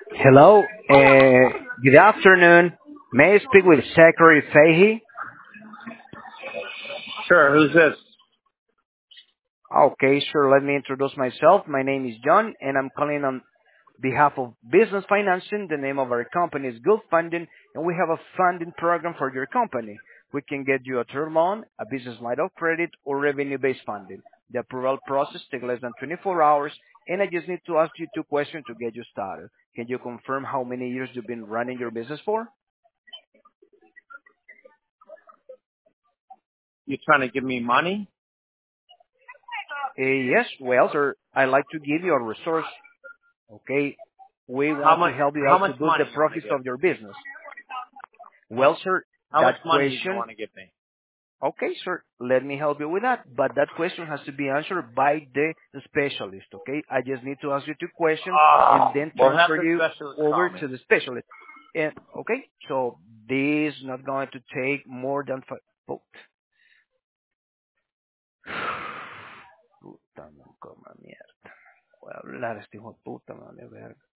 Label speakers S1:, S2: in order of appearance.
S1: Hello, good afternoon. May I speak with Zachary Fahey?
S2: Sure, who's this?
S1: Okay, sure. Let me introduce myself. My name is John, and I'm calling on behalf of Business Financing. The name of our company is Good Funding, and we have a funding program for your company. We can get you a term loan, a business line of credit, or revenue-based funding. The approval process takes less than 24 hours, and I just need to ask you two questions to get you started. Can you confirm how many years you've been running your business for?
S2: You trying to give me money?
S1: Yes, well, sir, I'd like to give you a resource. Okay, we
S2: How
S1: want to
S2: much?
S1: help you
S2: How
S1: out
S2: much
S1: to boost
S2: money
S1: the
S2: you want to
S1: profits
S2: give?
S1: of your business. Well, sir,
S2: How much
S1: that
S2: money do you
S1: question,
S2: want to give me?
S1: okay, sir, let me help you with that. But that question has to be answered by the specialist. Okay, I just need to ask you two questions and then
S2: Well, have
S1: transfer
S2: the
S1: you
S2: specialist
S1: over
S2: call me.
S1: to the specialist. And okay, so this is not going to take more than five. Oh. Puta, no coma mierda. Voy a hablar este hijo de puta, me vale verga.